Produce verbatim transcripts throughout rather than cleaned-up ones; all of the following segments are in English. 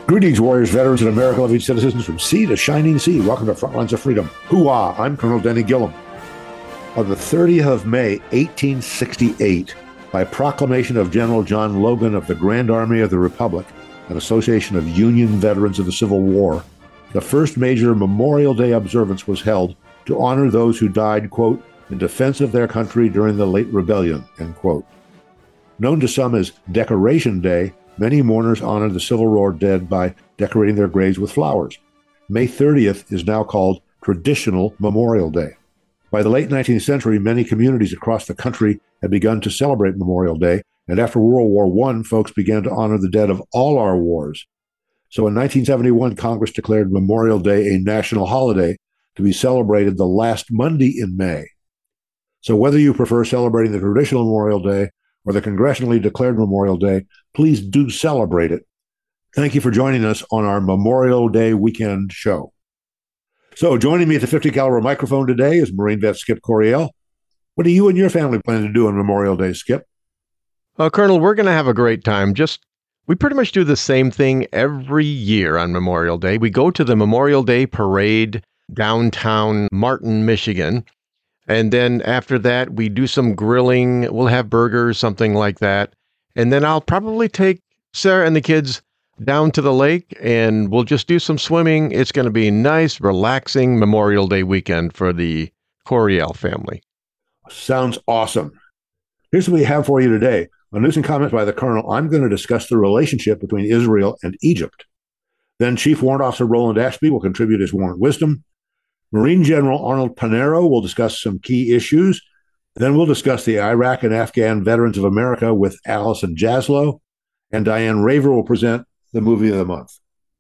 Greetings, warriors, veterans, and America-loving citizens from sea to shining sea. Welcome to Frontlines of Freedom. Hoo-ah, I'm Colonel Denny Gillum. On the thirtieth of May, eighteen sixty-eight, by proclamation of General John Logan of the Grand Army of the Republic, an association of Union veterans of the Civil War, the first major Memorial Day observance was held to honor those who died, quote, in defense of their country during the late rebellion, end quote. Known to some as Decoration Day, many mourners honor the Civil War dead by decorating their graves with flowers. May thirtieth is now called Traditional Memorial Day. By the late nineteenth century, many communities across the country had begun to celebrate Memorial Day, and after World War One, folks began to honor the dead of all our wars. So in nineteen seventy-one, Congress declared Memorial Day a national holiday to be celebrated the last Monday in May. So whether you prefer celebrating the traditional Memorial Day or the congressionally declared Memorial Day, please do celebrate it. Thank you for joining us on our Memorial Day weekend show. So joining me at the fifty caliber microphone today is Marine vet Skip Coryell. What do you and your family plan to do on Memorial Day, Skip? Well, Colonel, we're going to have a great time. Just, we pretty much do the same thing every year on Memorial Day. We go to the Memorial Day parade downtown Martin, Michigan. And then after that, we do some grilling. We'll have burgers, something like that. And then I'll probably take Sarah and the kids down to the lake, and we'll just do some swimming. It's going to be a nice, relaxing Memorial Day weekend for the Coryell family. Sounds awesome. Here's what we have for you today. On News and Comments by the Colonel, I'm going to discuss the relationship between Israel and Egypt. Then Chief Warrant Officer Roland Ashby will contribute his warrant wisdom. Marine General Arnold Panero will discuss some key issues. Then we'll discuss the Iraq and Afghan Veterans of America with Allison Jaslow. And Diane Raver will present the movie of the month.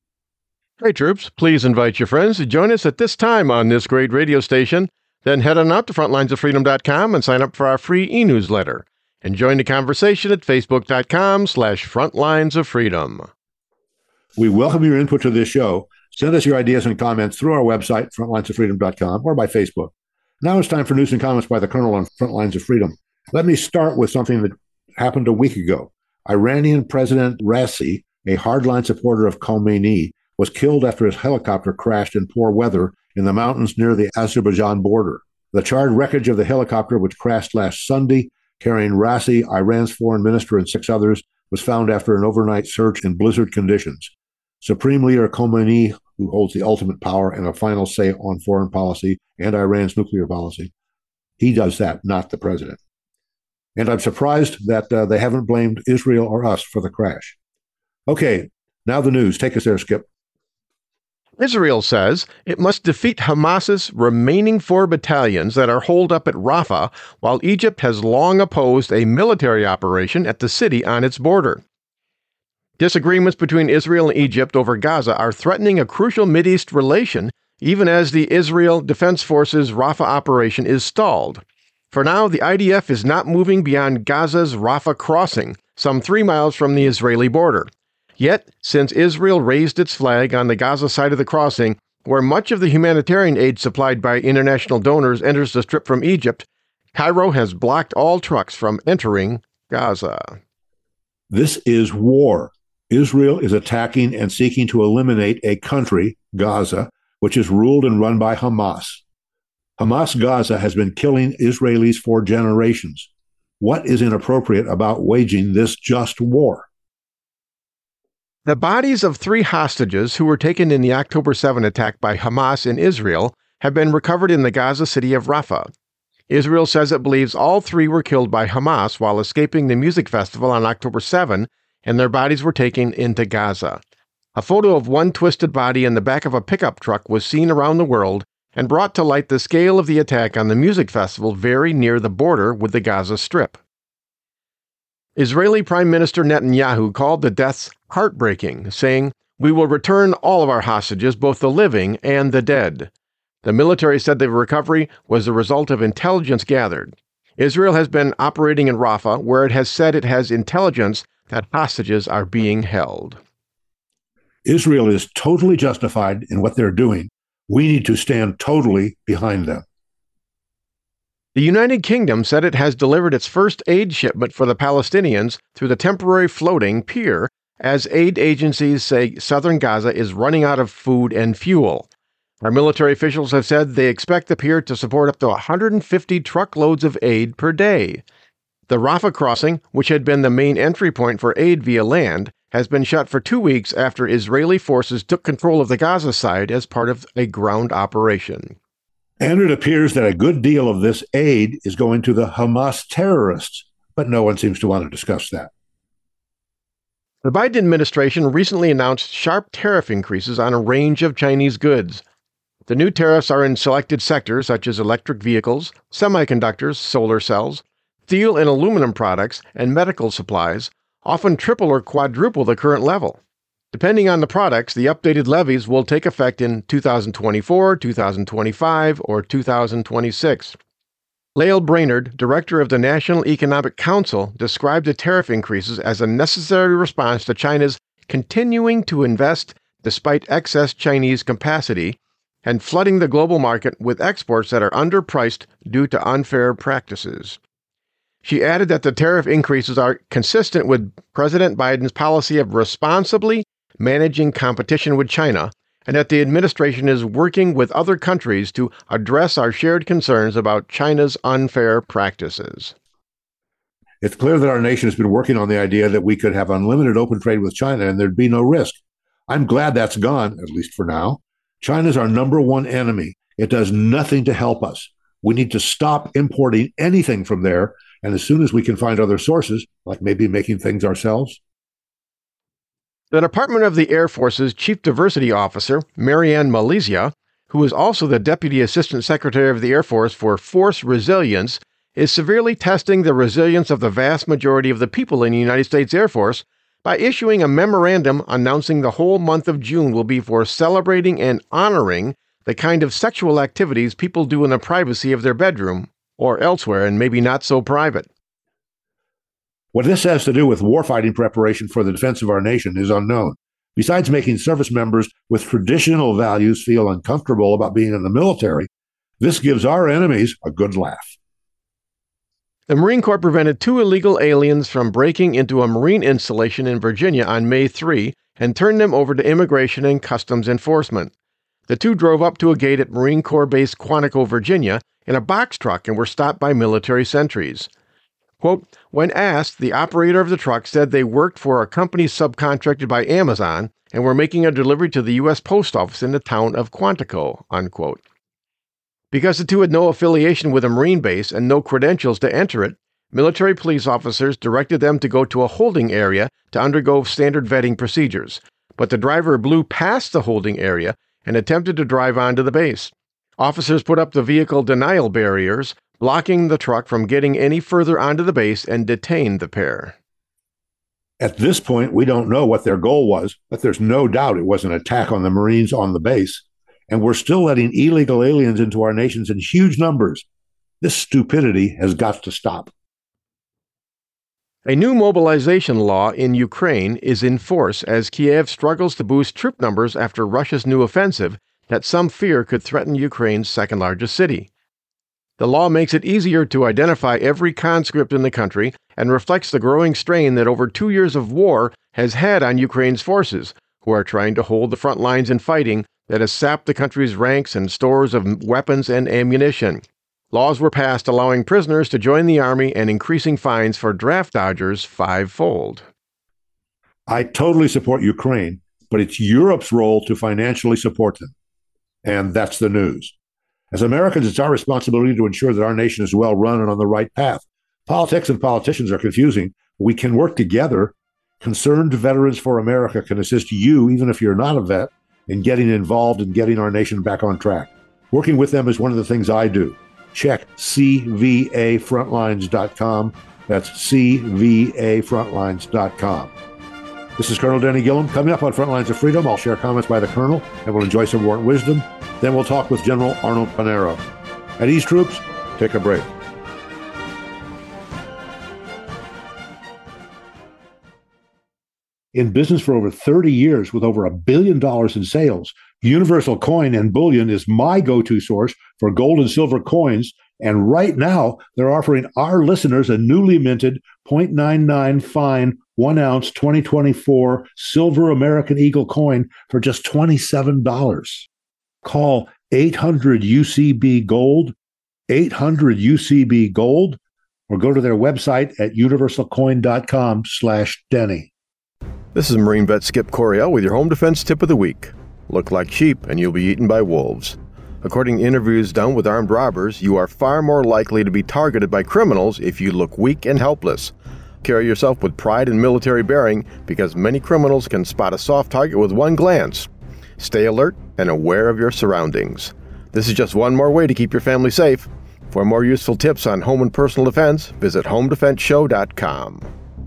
Hey, troops, please invite your friends to join us at this time on this great radio station. Then head on out to frontlines of freedom dot com and sign up for our free e-newsletter. And join the conversation at facebook.com slash frontlinesofreedom. We welcome your input to this show. Send us your ideas and comments through our website, frontlines of freedom dot com, or by Facebook. Now it's time for News and Comments by the Colonel on Frontlines of Freedom. Let me start with something that happened a week ago. Iranian President Raisi, a hardline supporter of Khomeini, was killed after his helicopter crashed in poor weather in the mountains near the Azerbaijan border. The charred wreckage of the helicopter, which crashed last Sunday, carrying Raisi, Iran's foreign minister, and six others, was found after an overnight search in blizzard conditions. Supreme Leader Khomeini, who holds the ultimate power and a final say on foreign policy and Iran's nuclear policy, he does that, not the president. And I'm surprised that uh, they haven't blamed Israel or us for the crash. Okay, now the news. Take us there, Skip. Israel says it must defeat Hamas's remaining four battalions that are holed up at Rafah, while Egypt has long opposed a military operation at the city on its border. Disagreements between Israel and Egypt over Gaza are threatening a crucial Mideast relation, even as the Israel Defense Forces Rafah operation is stalled. For now, the I D F is not moving beyond Gaza's Rafah crossing, some three miles from the Israeli border. Yet, since Israel raised its flag on the Gaza side of the crossing, where much of the humanitarian aid supplied by international donors enters the strip from Egypt, Cairo has blocked all trucks from entering Gaza. This is war. Israel is attacking and seeking to eliminate a country, Gaza, which is ruled and run by Hamas. Hamas Gaza has been killing Israelis for generations. What is inappropriate about waging this just war? The bodies of three hostages who were taken in the October seventh attack by Hamas in Israel have been recovered in the Gaza city of Rafah. Israel says it believes all three were killed by Hamas while escaping the music festival on October seventh, and their bodies were taken into Gaza. A photo of one twisted body in the back of a pickup truck was seen around the world and brought to light the scale of the attack on the music festival very near the border with the Gaza Strip. Israeli Prime Minister Netanyahu called the deaths heartbreaking, saying, "We will return all of our hostages, both the living and the dead." The military said the recovery was the result of intelligence gathered. Israel has been operating in Rafah, where it has said it has intelligence that hostages are being held. Israel is totally justified in what they're doing. We need to stand totally behind them. The United Kingdom said it has delivered its first aid shipment for the Palestinians through the temporary floating pier as aid agencies say southern Gaza is running out of food and fuel. Our military officials have said they expect the pier to support up to one hundred fifty truckloads of aid per day. The Rafah crossing, which had been the main entry point for aid via land, has been shut for two weeks after Israeli forces took control of the Gaza side as part of a ground operation. And it appears that a good deal of this aid is going to the Hamas terrorists, but no one seems to want to discuss that. The Biden administration recently announced sharp tariff increases on a range of Chinese goods. The new tariffs are in selected sectors such as electric vehicles, semiconductors, solar cells, steel and aluminum products, and medical supplies, often triple or quadruple the current level. Depending on the products, the updated levies will take effect in two thousand twenty-four, two thousand twenty-five, or two thousand twenty-six. Lael Brainerd, director of the National Economic Council, described the tariff increases as a necessary response to China's continuing to invest despite excess Chinese capacity and flooding the global market with exports that are underpriced due to unfair practices. She added that the tariff increases are consistent with President Biden's policy of responsibly managing competition with China, and that the administration is working with other countries to address our shared concerns about China's unfair practices. It's clear that our nation has been working on the idea that we could have unlimited open trade with China and there'd be no risk. I'm glad that's gone, at least for now. China's our number one enemy. It does nothing to help us. We need to stop importing anything from there, and as soon as we can find other sources, like maybe making things ourselves. The Department of the Air Force's Chief Diversity Officer, Marianne Malaysia, who is also the Deputy Assistant Secretary of the Air Force for Force Resilience, is severely testing the resilience of the vast majority of the people in the United States Air Force by issuing a memorandum announcing the whole month of June will be for celebrating and honoring the kind of sexual activities people do in the privacy of their bedroom or elsewhere and maybe not so private. What this has to do with warfighting preparation for the defense of our nation is unknown. Besides making service members with traditional values feel uncomfortable about being in the military, this gives our enemies a good laugh. The Marine Corps prevented two illegal aliens from breaking into a Marine installation in Virginia on May third and turned them over to Immigration and Customs Enforcement. The two drove up to a gate at Marine Corps Base Quantico, Virginia, in a box truck and were stopped by military sentries. Quote, when asked, the operator of the truck said they worked for a company subcontracted by Amazon and were making a delivery to the U S Post Office in the town of Quantico, unquote. Because the two had no affiliation with a Marine base and no credentials to enter it, military police officers directed them to go to a holding area to undergo standard vetting procedures, but the driver blew past the holding area and attempted to drive onto the base. Officers put up the vehicle denial barriers, blocking the truck from getting any further onto the base, and detained the pair. At this point, we don't know what their goal was, but there's no doubt it was an attack on the Marines on the base. And we're still letting illegal aliens into our nations in huge numbers. This stupidity has got to stop. A new mobilization law in Ukraine is in force as Kiev struggles to boost troop numbers after Russia's new offensive that some fear could threaten Ukraine's second-largest city. The law makes it easier to identify every conscript in the country and reflects the growing strain that over two years of war has had on Ukraine's forces, who are trying to hold the front lines in fighting that has sapped the country's ranks and stores of weapons and ammunition. Laws were passed allowing prisoners to join the army and increasing fines for draft dodgers fivefold. I totally support Ukraine, but it's Europe's role to financially support them. And that's the news. As Americans, it's our responsibility to ensure that our nation is well run and on the right path. Politics and politicians are confusing. We can work together. Concerned Veterans for America can assist you, even if you're not a vet, in getting involved and getting our nation back on track. Working with them is one of the things I do. Check c v a frontlines dot com. That's c v a frontlines dot com. This is Colonel Denny Gillum. Coming up on Frontlines of Freedom, I'll share comments by the Colonel and we'll enjoy some warrant wisdom. Then we'll talk with General Arnold Panero. At ease, troops, take a break. In business for over thirty years with over a billion dollars in sales, Universal Coin and Bullion is my go-to source for gold and silver coins. And right now, they're offering our listeners a newly minted zero point nine nine fine one ounce twenty twenty-four silver American Eagle coin for just twenty-seven dollars. Call eight hundred U C B Gold, eight hundred U C B Gold, or go to their website at universalcoin.com slash Denny. This is Marine vet Skip Coryell with your home defense tip of the week. Look like sheep and you'll be eaten by wolves. According to interviews done with armed robbers, you are far more likely to be targeted by criminals if you look weak and helpless. Carry yourself with pride and military bearing because many criminals can spot a soft target with one glance. Stay alert and aware of your surroundings. This is just one more way to keep your family safe. For more useful tips on home and personal defense, visit home defense show dot com.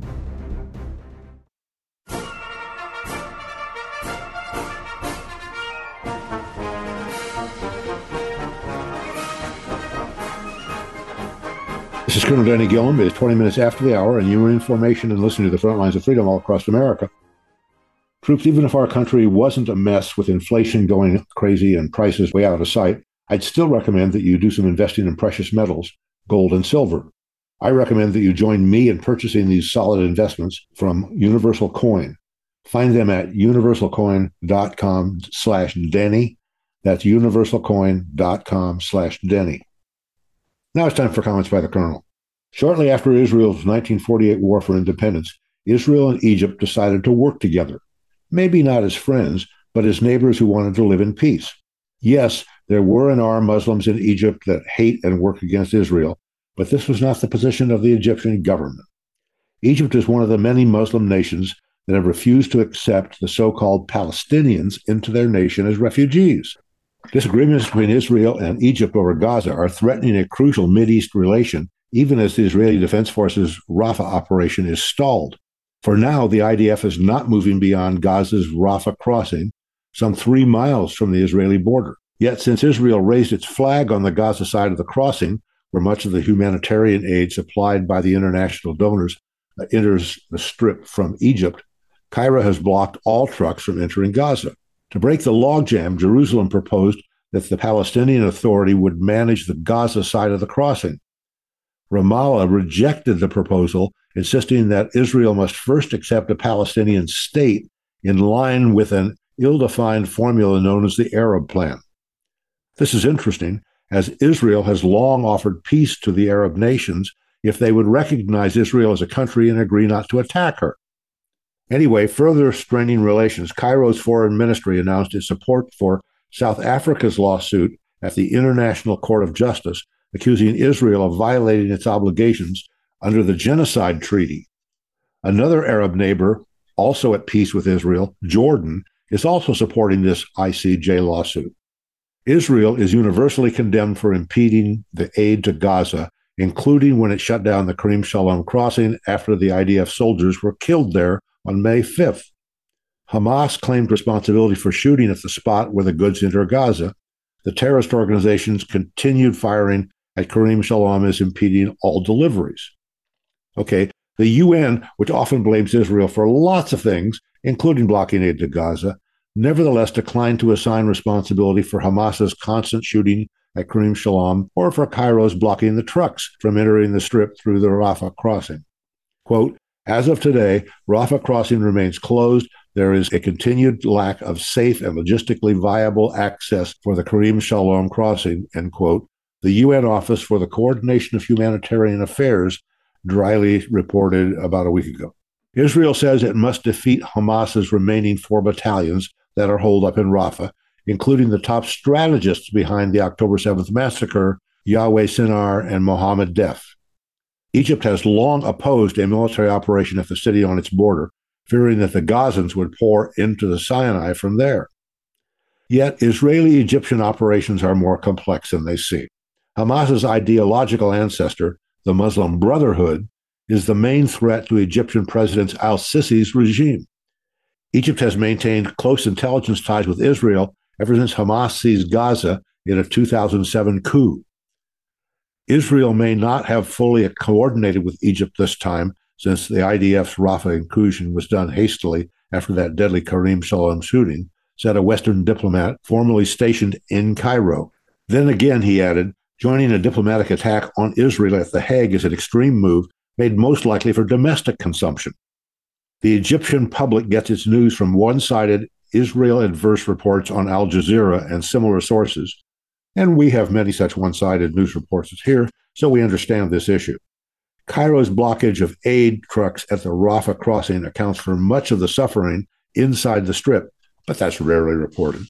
This is Colonel Denny Gillum. It is twenty minutes after the hour, and you're in formation and listening to the front lines of freedom all across America. Troops, even if our country wasn't a mess with inflation going crazy and prices way out of sight, I'd still recommend that you do some investing in precious metals, gold and silver. I recommend that you join me in purchasing these solid investments from Universal Coin. Find them at universalcoin.com slash Denny. That's universalcoin.com slash Denny. Now it's time for comments by the Colonel. Shortly after Israel's nineteen forty-eight War for Independence, Israel and Egypt decided to work together. Maybe not as friends, but as neighbors who wanted to live in peace. Yes, there were and are Muslims in Egypt that hate and work against Israel, but this was not the position of the Egyptian government. Egypt is one of the many Muslim nations that have refused to accept the so-called Palestinians into their nation as refugees. Disagreements between Israel and Egypt over Gaza are threatening a crucial Mideast relation, even as the Israeli Defense Forces Rafah operation is stalled. For now, the I D F is not moving beyond Gaza's Rafah crossing, some three miles from the Israeli border. Yet, since Israel raised its flag on the Gaza side of the crossing, where much of the humanitarian aid supplied by the international donors uh, enters the strip from Egypt, Cairo has blocked all trucks from entering Gaza. To break the logjam, Jerusalem proposed that the Palestinian Authority would manage the Gaza side of the crossing. Ramallah rejected the proposal, insisting that Israel must first accept a Palestinian state in line with an ill-defined formula known as the Arab Plan. This is interesting, as Israel has long offered peace to the Arab nations if they would recognize Israel as a country and agree not to attack her. Anyway, further straining relations, Cairo's foreign ministry announced its support for South Africa's lawsuit at the International Court of Justice, accusing Israel of violating its obligations under the Genocide Treaty. Another Arab neighbor, also at peace with Israel, Jordan, is also supporting this I C J lawsuit. Israel is universally condemned for impeding the aid to Gaza, including when it shut down the Karim Shalom crossing after the I D F soldiers were killed there on May fifth. Hamas claimed responsibility for shooting at the spot where the goods enter Gaza. The terrorist organizations continued firing at Karim Shalom as impeding all deliveries. Okay, the U N, which often blames Israel for lots of things, including blocking aid to Gaza, nevertheless declined to assign responsibility for Hamas's constant shooting at Karim Shalom or for Cairo's blocking the trucks from entering the strip through the Rafah crossing. Quote, as of today, Rafah crossing remains closed. There is a continued lack of safe and logistically viable access for the Karim Shalom crossing, end quote. The U N Office for the Coordination of Humanitarian Affairs dryly reported about a week ago. Israel says it must defeat Hamas's remaining four battalions that are holed up in Rafah, including the top strategists behind the October seventh massacre, Yahweh Sinar and Mohammed Def. Egypt has long opposed a military operation at the city on its border, fearing that the Gazans would pour into the Sinai from there. Yet Israeli-Egyptian operations are more complex than they seem. Hamas's ideological ancestor, the Muslim Brotherhood, is the main threat to Egyptian President al-Sisi's regime. Egypt has maintained close intelligence ties with Israel ever since Hamas seized Gaza in a two thousand seven coup. Israel may not have fully coordinated with Egypt this time, since the I D F's Rafah inclusion was done hastily after that deadly Karim Shalom shooting, said a Western diplomat formerly stationed in Cairo. Then again, he added, joining a diplomatic attack on Israel at The Hague is an extreme move made most likely for domestic consumption. The Egyptian public gets its news from one-sided Israel-adverse reports on Al Jazeera and similar sources, and we have many such one-sided news reports here, so we understand this issue. Cairo's blockage of aid trucks at the Rafah crossing accounts for much of the suffering inside the Strip, but that's rarely reported.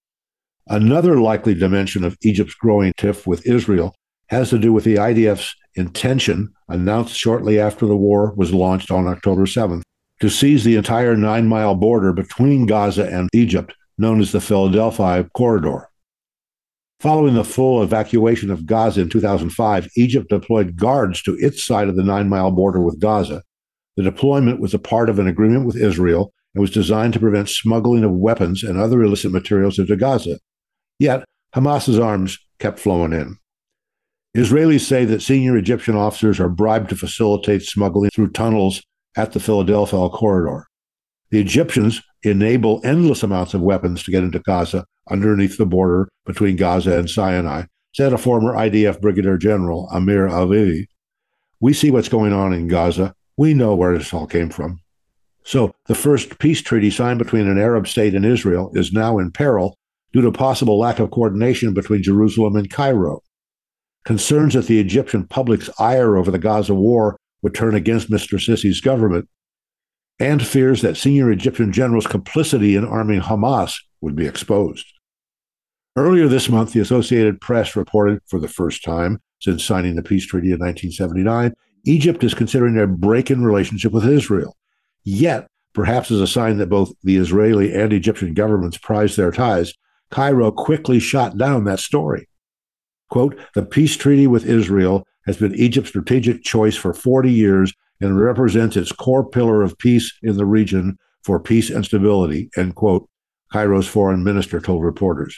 Another likely dimension of Egypt's growing tiff with Israel has to do with the I D F's intention, announced shortly after the war was launched on October seventh, to seize the entire nine-mile border between Gaza and Egypt, known as the Philadelphia Corridor. Following the full evacuation of Gaza in two thousand five, Egypt deployed guards to its side of the nine-mile border with Gaza. The deployment was a part of an agreement with Israel and was designed to prevent smuggling of weapons and other illicit materials into Gaza. Yet, Hamas's arms kept flowing in. Israelis say that senior Egyptian officers are bribed to facilitate smuggling through tunnels at the Philadelphia Corridor. The Egyptians enable endless amounts of weapons to get into Gaza underneath the border between Gaza and Sinai, said a former I D F Brigadier General, Amir Avivi. We see what's going on in Gaza. We know where this all came from. So the first peace treaty signed between an Arab state and Israel is now in peril due to possible lack of coordination between Jerusalem and Cairo. Concerns that the Egyptian public's ire over the Gaza war would turn against Mister Sisi's government, and fears that senior Egyptian generals' complicity in arming Hamas would be exposed. Earlier this month, the Associated Press reported, for the first time since signing the peace treaty in nineteen seventy-nine, Egypt is considering a break in relationship with Israel. Yet, perhaps as a sign that both the Israeli and Egyptian governments prize their ties, Cairo quickly shot down that story. Quote, the peace treaty with Israel has been Egypt's strategic choice for forty years and represents its core pillar of peace in the region for peace and stability, end quote, Cairo's foreign minister told reporters.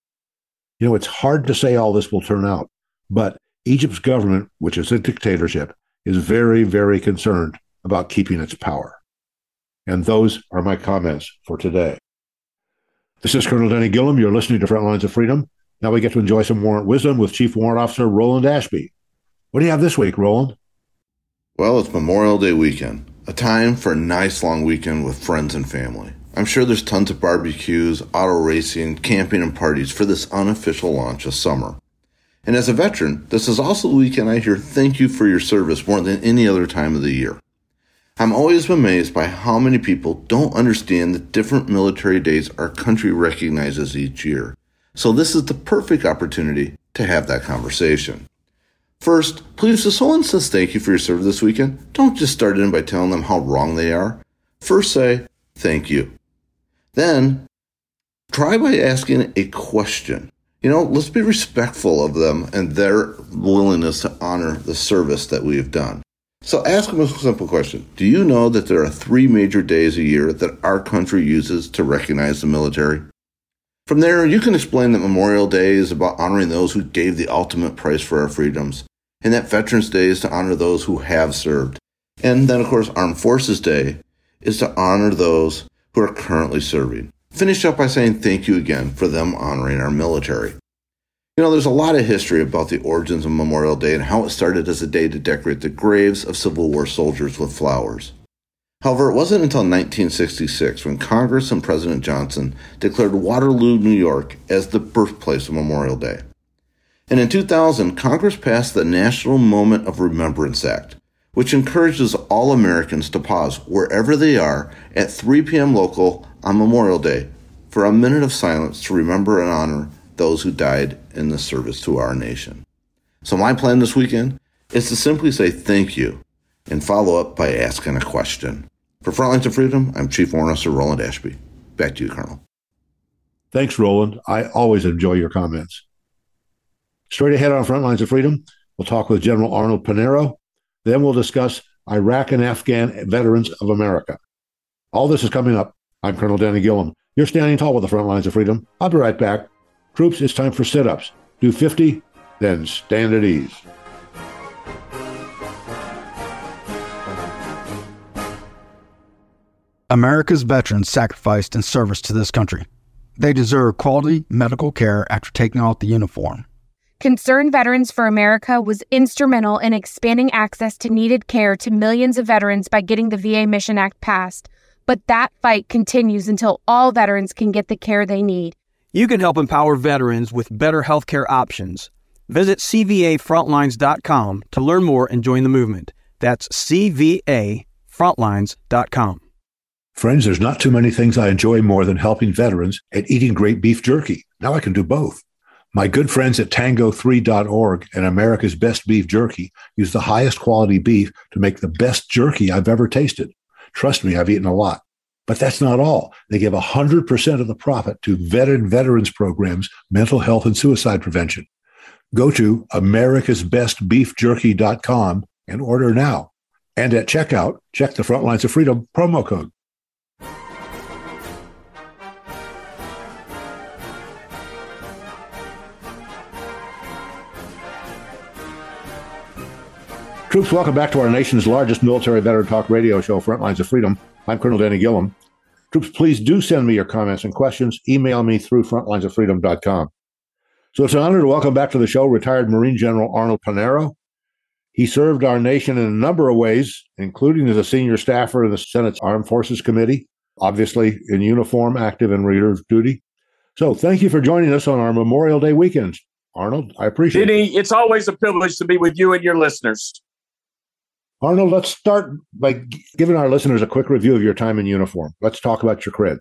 You know, it's hard to say all this will turn out, but Egypt's government, which is a dictatorship, is very, very concerned about keeping its power. And those are my comments for today. This is Colonel Denny Gillum. You're listening to Frontlines of Freedom. Now we get to enjoy some warrant wisdom with Chief Warrant Officer Roland Ashby. What do you have this week, Roland? Well, it's Memorial Day weekend, a time for a nice long weekend with friends and family. I'm sure there's tons of barbecues, auto racing, camping, and parties for this unofficial launch of summer. And as a veteran, this is also the weekend I hear thank you for your service more than any other time of the year. I'm always amazed by how many people don't understand the different military days our country recognizes each year. So this is the perfect opportunity to have that conversation. First, please, if someone says thank you for your service this weekend, don't just start in by telling them how wrong they are. First say, thank you. Then, try by asking a question. You know, let's be respectful of them and their willingness to honor the service that we have done. So ask them a simple question. Do you know that there are three major days a year that our country uses to recognize the military? From there, you can explain that Memorial Day is about honoring those who gave the ultimate price for our freedoms, and that Veterans Day is to honor those who have served. And then, of course, Armed Forces Day is to honor those who are currently serving. Finish up by saying thank you again for them honoring our military. You know, there's a lot of history about the origins of Memorial Day and how it started as a day to decorate the graves of Civil War soldiers with flowers. However, it wasn't until nineteen sixty-six when Congress and President Johnson declared Waterloo, New York as the birthplace of Memorial Day. And in two thousand, Congress passed the National Moment of Remembrance Act, which encourages all Americans to pause wherever they are at three p.m. local on Memorial Day for a minute of silence to remember and honor those who died in the service to our nation. So my plan this weekend is to simply say thank you and follow up by asking a question. For Frontlines of Freedom, I'm Chief Warrant Officer Roland Ashby. Back to you, Colonel. Thanks, Roland. I always enjoy your comments. Straight ahead on Frontlines of Freedom, we'll talk with General Arnold Pinero. Then we'll discuss Iraq and Afghan Veterans of America. All this is coming up. I'm Colonel Danny Gillum. You're standing tall with the Frontlines of Freedom. I'll be right back. Troops, it's time for sit-ups. Do fifty, then stand at ease. America's veterans sacrificed in service to this country. They deserve quality medical care after taking off the uniform. Concerned Veterans for America was instrumental in expanding access to needed care to millions of veterans by getting the V A Mission Act passed. But that fight continues until all veterans can get the care they need. You can help empower veterans with better healthcare options. Visit C V A frontlines dot com to learn more and join the movement. That's C V A frontlines dot com. Friends, there's not too many things I enjoy more than helping veterans and eating great beef jerky. Now I can do both. My good friends at tango three dot org and America's Best Beef Jerky use the highest quality beef to make the best jerky I've ever tasted. Trust me, I've eaten a lot. But that's not all. They give one hundred percent of the profit to veteran veterans programs, mental health, and suicide prevention. Go to americas best beef jerky dot com and order now. And at checkout, check the Frontlines of Freedom promo code. Troops, welcome back to our nation's largest military veteran talk radio show, Frontlines of Freedom. I'm Colonel Danny Gillum. Troops, please do send me your comments and questions. Email me through frontlines of freedom dot com. So it's an honor to welcome back to the show retired Marine General Arnold Panaro. He served our nation in a number of ways, including as a senior staffer in the Senate's Armed Forces Committee, obviously in uniform, active in reserve duty. So thank you for joining us on our Memorial Day weekend. Arnold, I appreciate Denny, it. It's always a privilege to be with you and your listeners. Arnold, let's start by giving our listeners a quick review of your time in uniform. Let's talk about your creds.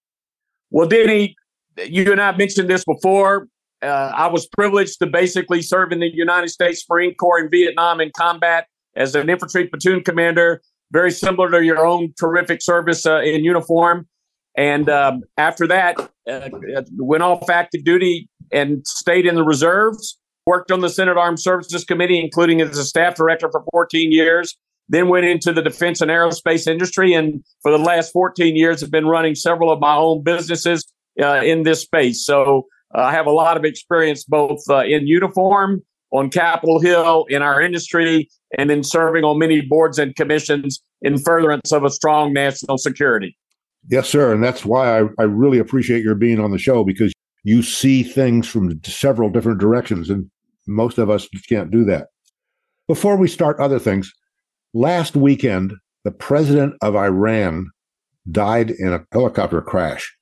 Well, Denny, you and I mentioned this before. Uh, I was privileged to basically serve in the United States Marine Corps in Vietnam in combat as an infantry platoon commander, very similar to your own terrific service uh, in uniform. And um, after that, uh, went off active duty and stayed in the reserves, worked on the Senate Armed Services Committee, including as a staff director for fourteen years, then went into the defense and aerospace industry. And for the last fourteen years, have been running several of my own businesses uh, in this space. So uh, I have a lot of experience both uh, in uniform, on Capitol Hill, in our industry, and in serving on many boards and commissions in furtherance of a strong national security. Yes, sir. And that's why I, I really appreciate your being on the show, because you see things from several different directions, and most of us can't do that. Before we start other things, last weekend, the president of Iran died in a helicopter crash.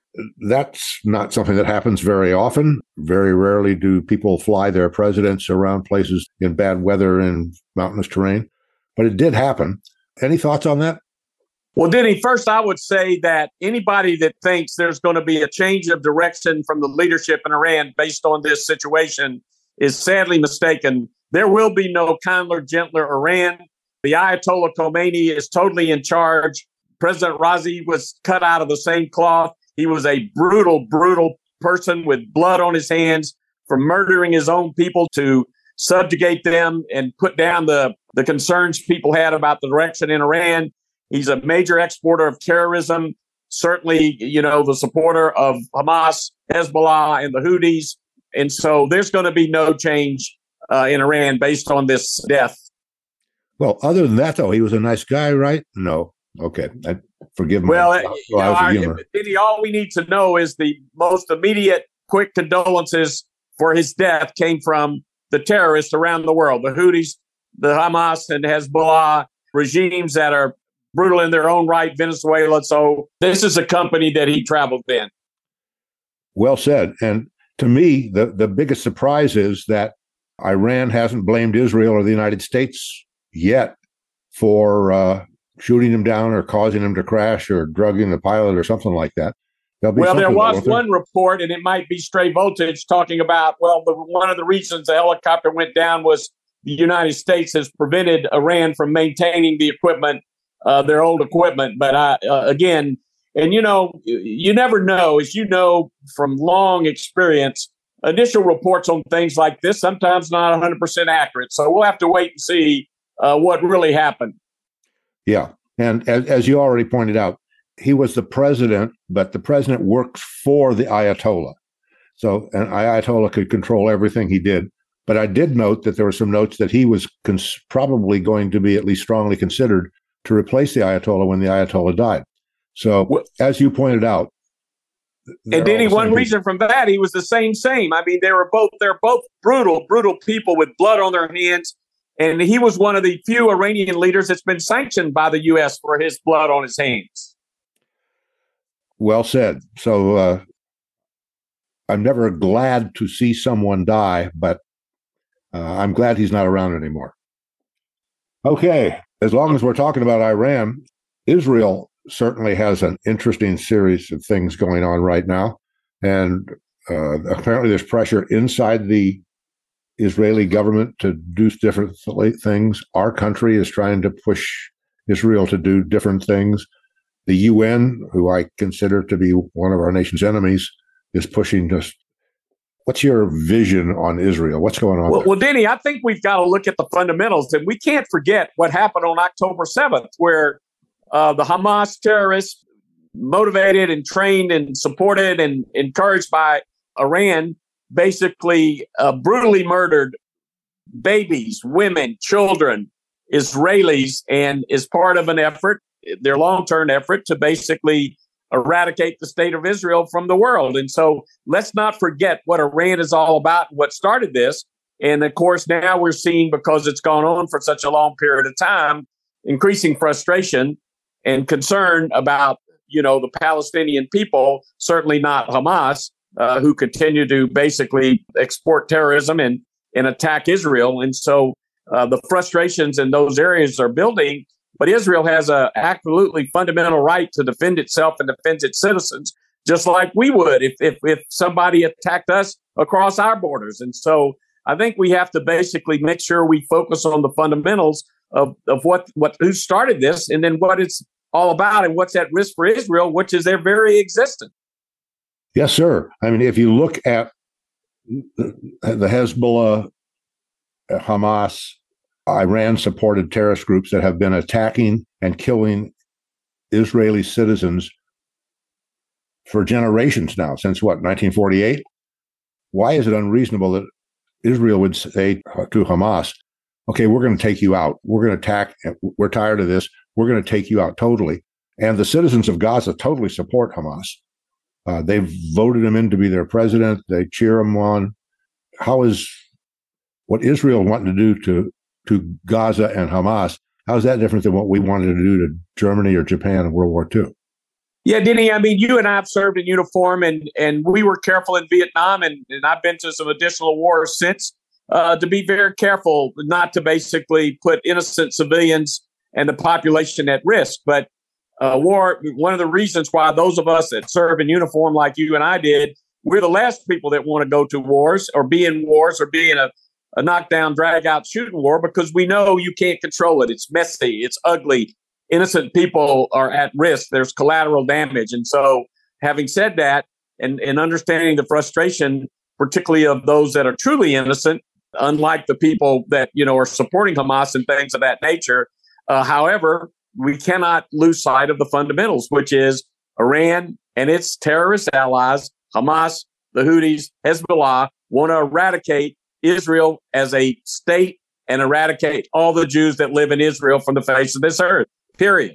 That's not something that happens very often. Very rarely do people fly their presidents around places in bad weather and mountainous terrain, but it did happen. Any thoughts on that? Well, Denny, first I would say that anybody that thinks there's going to be a change of direction from the leadership in Iran based on this situation is sadly mistaken. There will be no kinder, gentler Iran. The Ayatollah Khomeini is totally in charge. President Raisi was cut out of the same cloth. He was a brutal, brutal person with blood on his hands for murdering his own people to subjugate them and put down the, the concerns people had about the direction in Iran. He's a major exporter of terrorism, certainly, you know, the supporter of Hamas, Hezbollah, and the Houthis. And so there's going to be no change uh, in Iran based on this death. Well, other than that, though, he was a nice guy, right? No. Okay. I, forgive me. Well, my, you know, our, Denny, all we need to know is the most immediate, quick condolences for his death came from the terrorists around the world, the Houthis, the Hamas, and Hezbollah regimes that are brutal in their own right, Venezuela. So this is a company that he traveled in. Well said. And to me, the, the biggest surprise is that Iran hasn't blamed Israel or the United States yet for uh, shooting him down or causing him to crash or drugging the pilot or something like that. Well, there was one report, and it might be stray voltage, talking about, well, the, one of the reasons the helicopter went down was the United States has prevented Iran from maintaining the equipment, uh, their old equipment. But I, uh, again, and, you know, you never know, as you know from long experience, initial reports on things like this, sometimes not one hundred percent accurate. So we'll have to wait and see uh, what really happened. Yeah. And as, as you already pointed out, he was the president, but the president works for the Ayatollah. So an Ayatollah could control everything he did. But I did note that there were some notes that he was cons- probably going to be at least strongly considered to replace the Ayatollah when the Ayatollah died. So, as you pointed out, And Denny, one reason from that, he was the same, same. I mean, they were both, they're both brutal, brutal people with blood on their hands. And he was one of the few Iranian leaders that's been sanctioned by the U S for his blood on his hands. Well said. So uh, I'm never glad to see someone die, but uh, I'm glad he's not around anymore. Okay, as long as we're talking about Iran, Israel certainly has an interesting series of things going on right now. And uh, apparently there's pressure inside the Israeli government to do different things. Our country is trying to push Israel to do different things. The U N, who I consider to be one of our nation's enemies, is pushing us. What's your vision on Israel? What's going on? Well, well, Denny, I think we've got to look at the fundamentals, and we can't forget what happened on October seventh, where uh, the Hamas terrorists, motivated and trained and supported and encouraged by Iran, basically uh, brutally murdered babies, women, children, Israelis, and is part of an effort, their long-term effort, to basically eradicate the state of Israel from the world. And so let's not forget what Iran is all about and what started this. And of course, now we're seeing, because it's gone on for such a long period of time, increasing frustration and concern about, you know, the Palestinian people, certainly not Hamas, uh, who continue to basically export terrorism and, and attack Israel. And so uh, the frustrations in those areas are building. But Israel has a absolutely fundamental right to defend itself and defend its citizens, just like we would if, if if somebody attacked us across our borders. And so I think we have to basically make sure we focus on the fundamentals of, of what, what who started this, and then what it's all about and what's at risk for Israel, which is their very existence. Yes, sir. I mean, if you look at the, the Hezbollah, Hamas, Iran-supported terrorist groups that have been attacking and killing Israeli citizens for generations now, since what, nineteen forty-eight? Why is it unreasonable that Israel would say to Hamas, okay, we're going to take you out. We're going to attack. We're tired of this. We're going to take you out totally. And the citizens of Gaza totally support Hamas. Uh, they've voted him in to be their president. They cheer him on. How is what Israel wanting to do to to Gaza and Hamas, how is that different than what we wanted to do to Germany or Japan in World War Two? Yeah, Denny, I mean, you and I have served in uniform, and, and we were careful in Vietnam, and, and I've been to some additional wars since, uh, to be very careful not to basically put innocent civilians and the population at risk. But uh, war, one of the reasons why those of us that serve in uniform like you and I did, we're the last people that want to go to wars or be in wars or be in a a knockdown, drag out shooting war, because we know you can't control it. It's messy. It's ugly. Innocent people are at risk. There's collateral damage. And so having said that, and, and understanding the frustration, particularly of those that are truly innocent, unlike the people that, you know, are supporting Hamas and things of that nature. Uh, however, we cannot lose sight of the fundamentals, which is Iran and its terrorist allies, Hamas, the Houthis, Hezbollah, want to eradicate Israel as a state and eradicate all the Jews that live in Israel from the face of this earth, period.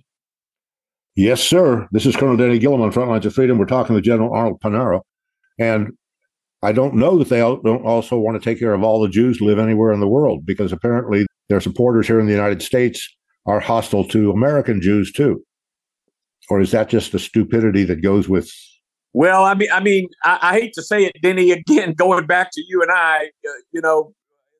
Yes, sir. This is Colonel Denny Gillum on Frontlines of Freedom. We're talking to General Arnold Panaro. And I don't know that they don't also want to take care of all the Jews who live anywhere in the world, because apparently their supporters here in the United States are hostile to American Jews too. Or is that just the stupidity that goes with? Well, I mean, I mean, I, I hate to say it, Denny. Again, going back to you and I, uh, you know,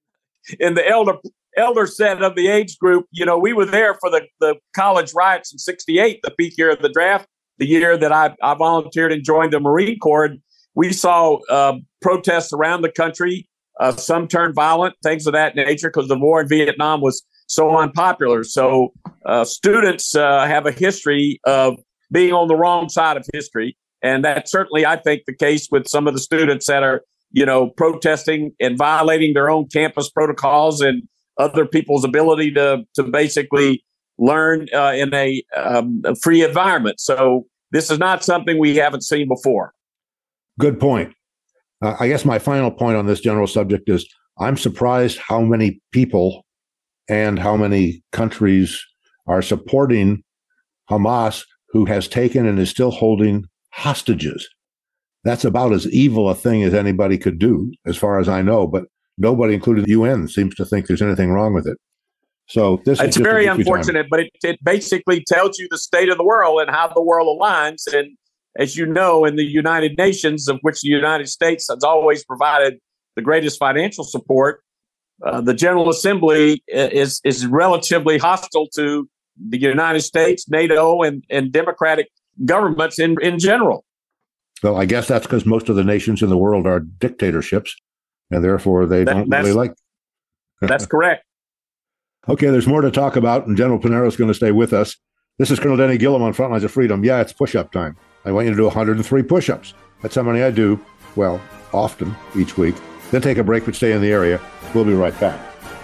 in the elder elder set of the age group, you know, we were there for the, the college riots in sixty-eight, the peak year of the draft, the year that I, I volunteered and joined the Marine Corps. And we saw uh, protests around the country. Uh, some turned violent, things of that nature, because the war in Vietnam was so unpopular. So uh, students uh, have a history of being on the wrong side of history. And that's certainly, I think, the case with some of the students that are, you know, protesting and violating their own campus protocols and other people's ability to to basically learn uh, in a, um, a free environment. So this is not something we haven't seen before. Good point. Uh, I guess my final point on this general subject is I'm surprised how many people and how many countries are supporting Hamas, who has taken and is still holding hostages. That's about as evil a thing as anybody could do, as far as I know. But nobody, including the U N, seems to think there's anything wrong with it. So this it's is very unfortunate, but it, it basically tells you the state of the world and how the world aligns. And as you know, in the United Nations, of which the United States has always provided the greatest financial support, uh, the General Assembly is is relatively hostile to the United States, NATO, and, and democratic governments in, in general. Well, I guess that's because most of the nations in the world are dictatorships, and therefore they that, don't really like. That's correct. Okay, there's more to talk about, and General Panero is going to stay with us. This is Colonel Denny Gillum on Frontlines of Freedom. Yeah, it's push-up time. I want you to do one hundred three push-ups. That's how many I do, well, often each week. Then take a break, but stay in the area. We'll be right back.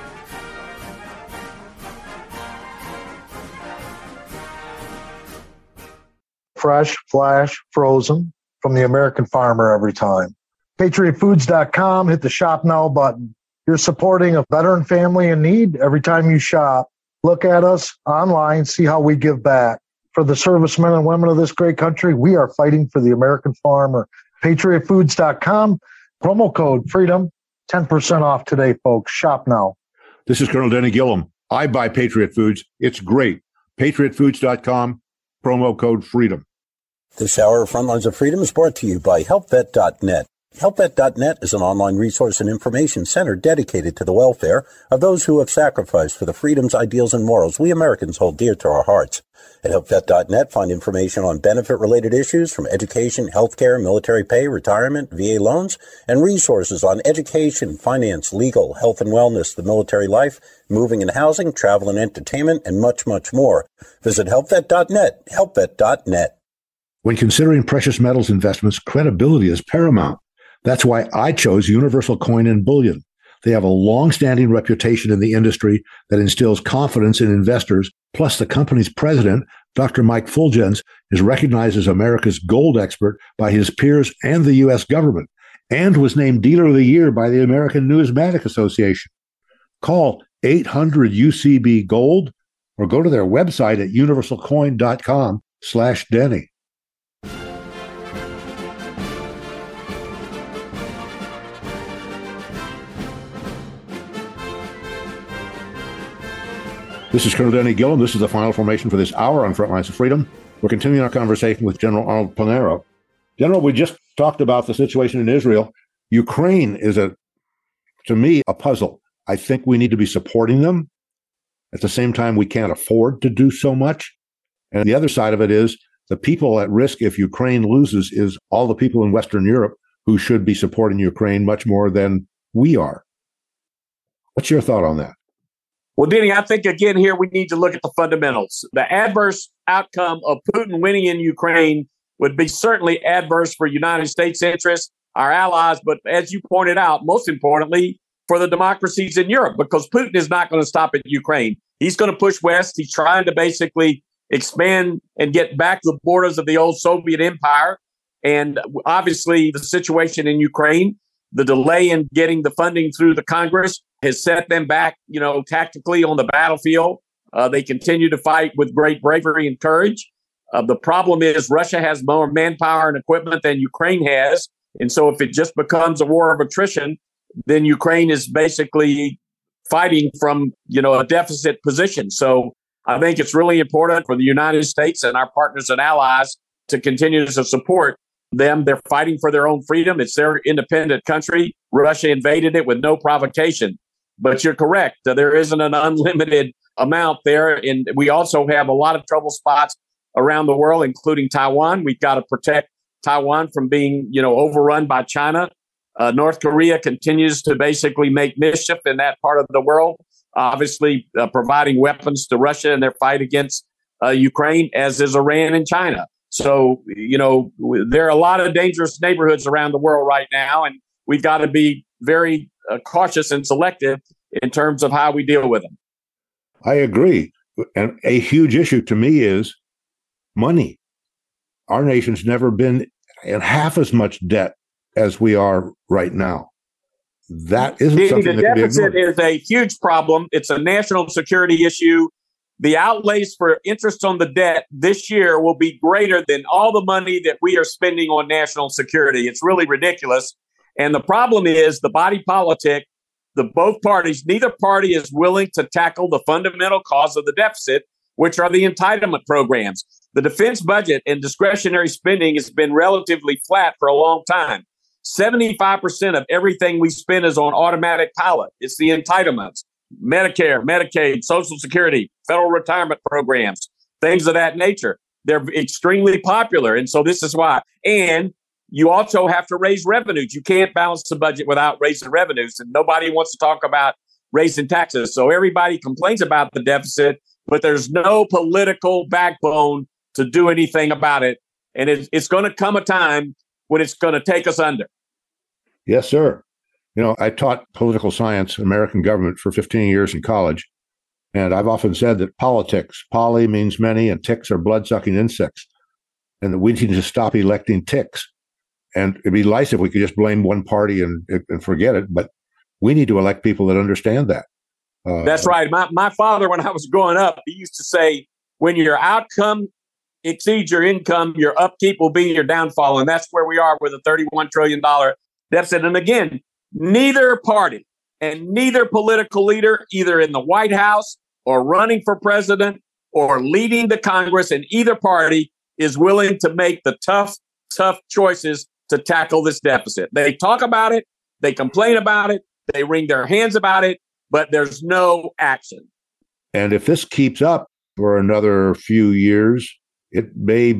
Fresh, flash, frozen, from the American farmer every time. Patriot Foods dot com, hit the Shop Now button. You're supporting a veteran family in need every time you shop. Look at us online, see how we give back. For the servicemen and women of this great country, we are fighting for the American farmer. Patriot Foods dot com, promo code FREEDOM, ten percent off today, folks. Shop now. This is Colonel Denny Gillum. I buy Patriot Foods. It's great. Patriot Foods dot com, promo code FREEDOM. This hour of Frontlines of Freedom is brought to you by Help Vet dot net. Help Vet dot net is an online resource and information center dedicated to the welfare of those who have sacrificed for the freedoms, ideals, and morals we Americans hold dear to our hearts. At Help Vet dot net, find information on benefit-related issues from education, healthcare, military pay, retirement, V A loans, and resources on education, finance, legal, health and wellness, the military life, moving and housing, travel and entertainment, and much, much more. Visit Help Vet dot net, Help Vet dot net. When considering precious metals investments, credibility is paramount. That's why I chose Universal Coin and Bullion. They have a long-standing reputation in the industry that instills confidence in investors. Plus, the company's president, Doctor Mike Fulgens, is recognized as America's gold expert by his peers and the U S government, and was named Dealer of the Year by the American Numismatic Association. Call eight hundred U C B Gold or go to their website at universal coin dot com slash Denny. This is Colonel Denny Gillum. This is the final formation for this hour on Frontlines of Freedom. We're continuing our conversation with General Arnold Panero. General, we just talked about the situation in Israel. Ukraine is, a, to me, a puzzle. I think we need to be supporting them. At the same time, we can't afford to do so much. And the other side of it is the people at risk if Ukraine loses is all the people in Western Europe who should be supporting Ukraine much more than we are. What's your thought on that? Well, Denny, I think, again, here we need to look at the fundamentals. The adverse outcome of Putin winning in Ukraine would be certainly adverse for United States interests, our allies, but as you pointed out, most importantly, for the democracies in Europe, because Putin is not going to stop at Ukraine. He's going to push west. He's trying to basically expand and get back to the borders of the old Soviet empire. And obviously, the situation in Ukraine, the delay in getting the funding through the Congress has set them back, you know, tactically on the battlefield. Uh, they continue to fight with great bravery and courage. Uh, the problem is Russia has more manpower and equipment than Ukraine has. And so if it just becomes a war of attrition, then Ukraine is basically fighting from, you know, a deficit position. So I think it's really important for the United States and our partners and allies to continue to support them. They're fighting for their own freedom. It's their independent country. Russia invaded it with no provocation. But you're correct. There isn't an unlimited amount there. And we also have a lot of trouble spots around the world, including Taiwan. We've got to protect Taiwan from being, you know, overrun by China. Uh, North Korea continues to basically make mischief in that part of the world, obviously uh, providing weapons to Russia in their fight against uh, Ukraine, as is Iran and China. So, you know, there are a lot of dangerous neighborhoods around the world right now, and we've got to be very uh, cautious and selective in terms of how we deal with them. I agree. And a huge issue to me is money. Our nation's never been in half as much debt as we are right now. That isn't the, something the that can be ignored. deficit is a huge problem. It's a national security issue the outlays for interest on the debt this year will be greater than all the money that we are spending on national security. It's really ridiculous. And the problem is the body politic, the both parties, neither party is willing to tackle the fundamental cause of the deficit, which are the entitlement programs. The defense budget and discretionary spending has been relatively flat for a long time. seventy-five percent of everything we spend is on automatic pilot. It's the entitlements, Medicare, Medicaid, Social Security, federal retirement programs, things of that nature. They're extremely popular. And so this is why. And you also have to raise revenues. You can't balance the budget without raising revenues. And nobody wants to talk about raising taxes. So everybody complains about the deficit, but there's no political backbone to do anything about it. And it, it's going to come a time when it's going to take us under. Yes, sir. You know, I taught political science, American government for fifteen years in college. And I've often said that politics, poly means many, and ticks are blood-sucking insects. And that we need to stop electing ticks. And it'd be nice if we could just blame one party and, and forget it. But we need to elect people that understand that. Uh, That's right. My my father, when I was growing up, he used to say, when your outcome exceeds your income, your upkeep will be your downfall. And that's where we are with a thirty-one trillion dollars deficit. And again, neither party and neither political leader, either in the White House or running for president or leading the Congress, and either party is willing to make the tough, tough choices to tackle this deficit. They talk about it, they complain about it, they wring their hands about it, but there's no action. And if this keeps up for another few years, it may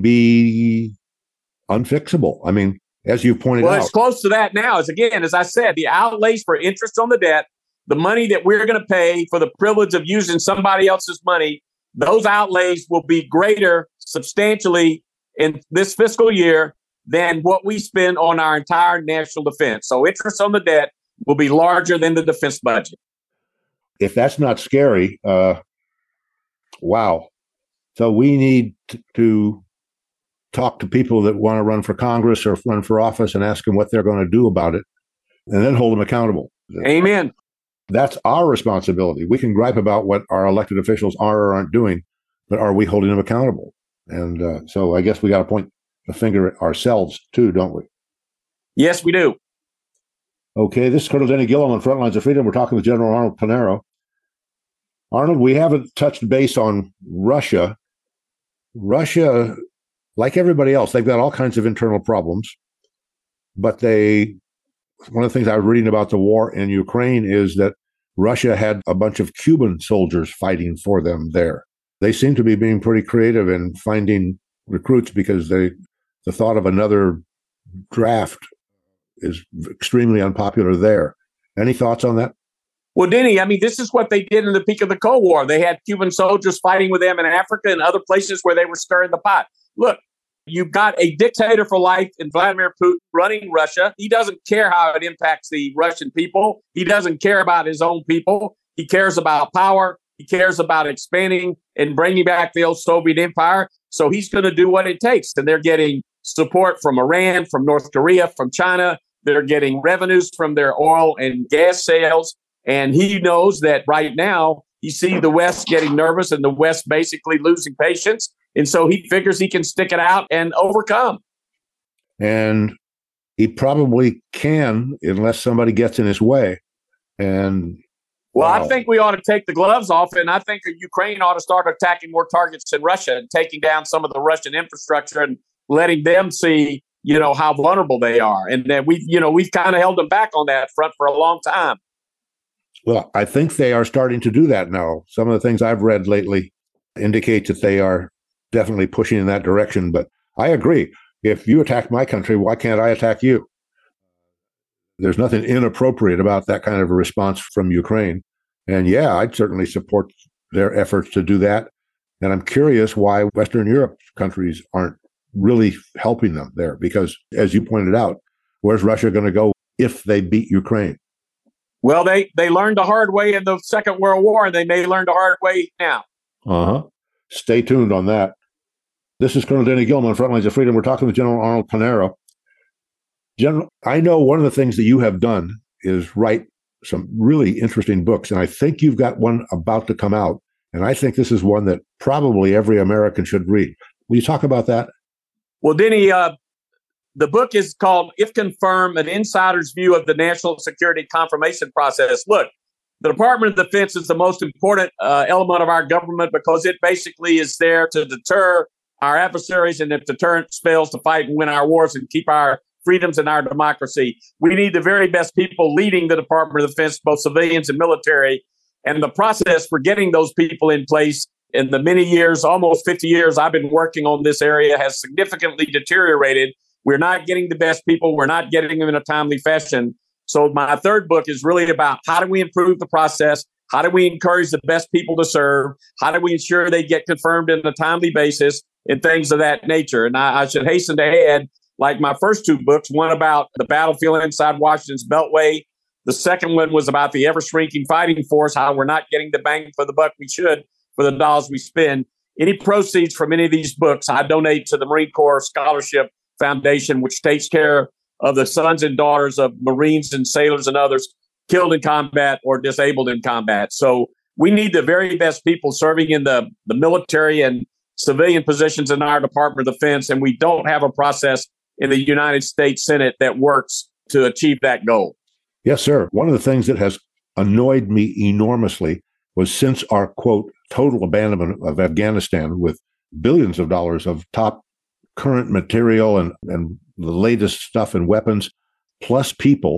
be unfixable. I mean, as you pointed well, out. Well, it's close to that now. As again, as I said, the outlays for interest on the debt, the money that we're going to pay for the privilege of using somebody else's money, those outlays will be greater substantially in this fiscal year than what we spend on our entire national defense. So interest on the debt will be larger than the defense budget. If that's not scary, uh, wow. So we need to, to talk to people that want to run for Congress or run for office and ask them what they're going to do about it, and then hold them accountable. Amen. That's our responsibility. We can gripe about what our elected officials are or aren't doing, but are we holding them accountable? And uh, so I guess we got to point the finger at ourselves too, don't we? Yes, we do. Okay, this is Colonel Denny Gillum on Frontlines of Freedom. We're talking with General Arnold Panaro. Arnold, we haven't touched base on Russia. Russia, like everybody else, they've got all kinds of internal problems. But they, one of the things I was reading about the war in Ukraine is that Russia had a bunch of Cuban soldiers fighting for them there. They seem to be being pretty creative in finding recruits because they, the thought of another draft is extremely unpopular there. Any thoughts on that? Well, Denny, I mean, this is what they did in the peak of the Cold War. They had Cuban soldiers fighting with them in Africa and other places where they were stirring the pot. Look, you've got a dictator for life in Vladimir Putin running Russia. He doesn't care how it impacts the Russian people. He doesn't care about his own people. He cares about power. He cares about expanding and bringing back the old Soviet empire. So he's going to do what it takes. And they're getting support from Iran, from North Korea, from China. They're getting revenues from their oil and gas sales. And he knows that right now you see the West getting nervous and the West basically losing patience. And so he figures he can stick it out and overcome. And he probably can, unless somebody gets in his way. And well, wow. I think we ought to take the gloves off, and I think Ukraine ought to start attacking more targets in Russia and taking down some of the Russian infrastructure and letting them see, you know, how vulnerable they are. And that we, you know, we've kind of held them back on that front for a long time. Well, I think they are starting to do that now. Some of the things I've read lately indicate that they are definitely pushing in that direction. But I agree. If you attack my country, why can't I attack you? There's nothing inappropriate about that kind of a response from Ukraine. And yeah, I'd certainly support their efforts to do that. And I'm curious why Western Europe countries aren't really helping them there. Because as you pointed out, where's Russia going to go if they beat Ukraine? Well, they, they learned the hard way in the Second World War, and they may learn the hard way now. Uh-huh. Stay tuned on that. This is Colonel Denny Gillum on Frontlines of Freedom. We're talking with General Arnold Panaro. General, I know one of the things that you have done is write some really interesting books, and I think you've got one about to come out. And I think this is one that probably every American should read. Will you talk about that? Well, Denny, uh, the book is called If Confirmed, An Insider's View of the National Security Confirmation Process. Look, the Department of Defense is the most important uh, element of our government because it basically is there to deter our adversaries, and if deterrence fails, to fight and win our wars and keep our freedoms and our democracy. We need the very best people leading the Department of Defense, both civilians and military. And the process for getting those people in place in the many years, almost fifty years I've been working on this area, has significantly deteriorated. We're not getting the best people. We're not getting them in a timely fashion. So my third book is really about how do we improve the process? How do we encourage the best people to serve? How do we ensure they get confirmed on a timely basis and things of that nature? And I, I should hasten to add, like my first two books, one about the battlefield inside Washington's Beltway. The second one was about the ever-shrinking fighting force, how we're not getting the bang for the buck we should for the dollars we spend. Any proceeds from any of these books, I donate to the Marine Corps Scholarship Foundation, which takes care of the sons and daughters of Marines and sailors and others killed in combat or disabled in combat. So we need the very best people serving in the, the military and civilian positions in our Department of Defense, and we don't have a process in the United States Senate that works to achieve that goal. Yes, sir. One of the things that has annoyed me enormously was since our, quote, total abandonment of Afghanistan with billions of dollars of top current material and, and the latest stuff and weapons, plus people,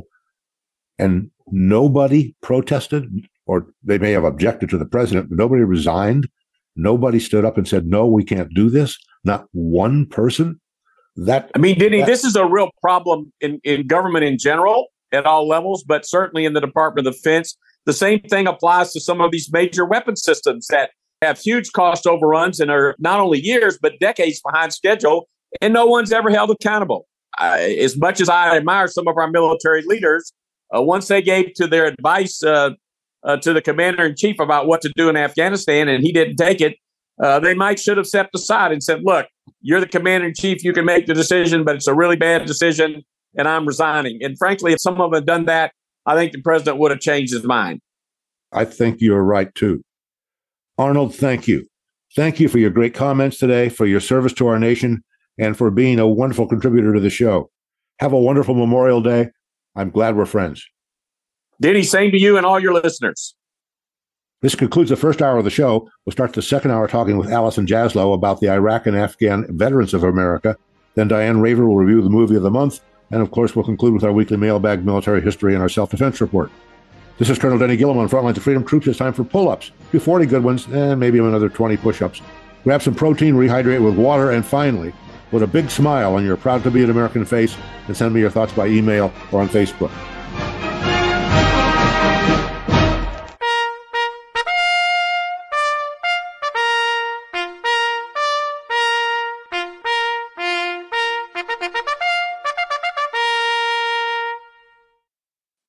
and nobody protested, or they may have objected to the president, but nobody resigned. Nobody stood up and said, no, we can't do this. Not one person. That I mean, Denny, that, this is a real problem in, in government in general at all levels, but certainly in the Department of Defense. The same thing applies to some of these major weapon systems that have huge cost overruns and are not only years, but decades behind schedule, and no one's ever held accountable. Uh, as much as I admire some of our military leaders, uh, once they gave to their advice uh, uh, to the commander-in-chief about what to do in Afghanistan, and he didn't take it, uh, they might should have stepped aside and said, look, you're the commander-in-chief, you can make the decision, but it's a really bad decision, and I'm resigning. And frankly, if some of them had done that, I think the president would have changed his mind. I think you're right, too. Arnold, thank you. Thank you for your great comments today, for your service to our nation, and for being a wonderful contributor to the show. Have a wonderful Memorial Day. I'm glad we're friends. Denny, same to you and all your listeners. This concludes the first hour of the show. We'll start the second hour talking with Allison Jaslow about the Iraq and Afghan veterans of America. Then Diane Raver will review the movie of the month. And of course, we'll conclude with our weekly mailbag military history and our self-defense report. This is Colonel Denny Gillum on Frontlines of Freedom. Troops, it's time for pull-ups. Do forty good ones and maybe another twenty push-ups. Grab some protein, rehydrate with water, and finally, put a big smile on your proud-to-be-an-American face and send me your thoughts by email or on Facebook.